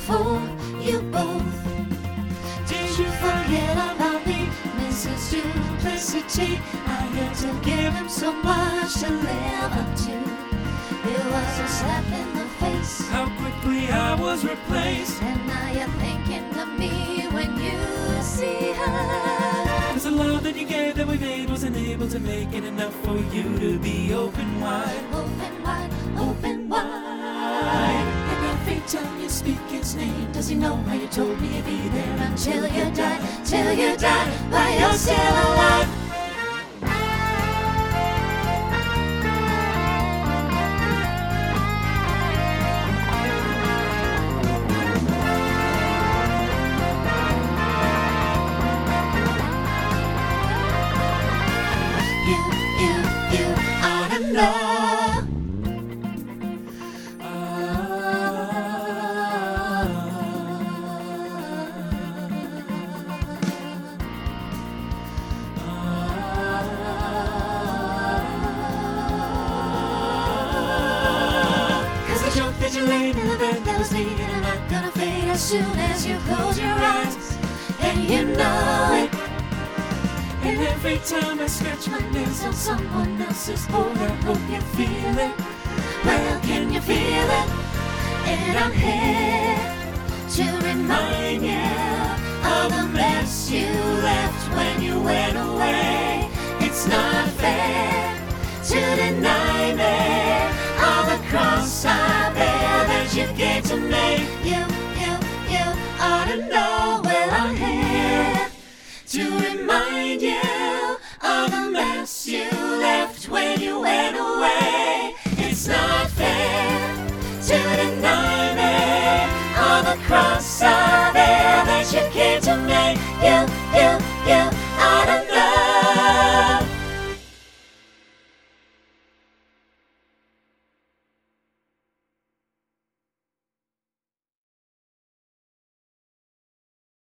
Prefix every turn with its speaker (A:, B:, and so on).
A: for you both. Did you forget about me, Mrs. Duplicity? I had to give him so much to live up to. It was a slap in the face.
B: How quickly I was replaced.
A: And now you're thinking of me when you see her.
B: Cause the love that you gave that we made wasn't able to make it enough for you to be open wide.
A: Open wide, open wide.
B: And every time you speak his name, does he know how you told me you'd be there
A: Until you die, till you die, while you're still alive. You ought to know. Cause the joke that you laid in the bed that was leaving are not gonna fade as soon as you close your eyes. And you know it.
B: And every time I scratch my nails on someone else's board, I hope you feel it.
A: Well, can you feel it? And I'm here to remind you of the mess you left when you went away. It's not fair to deny me.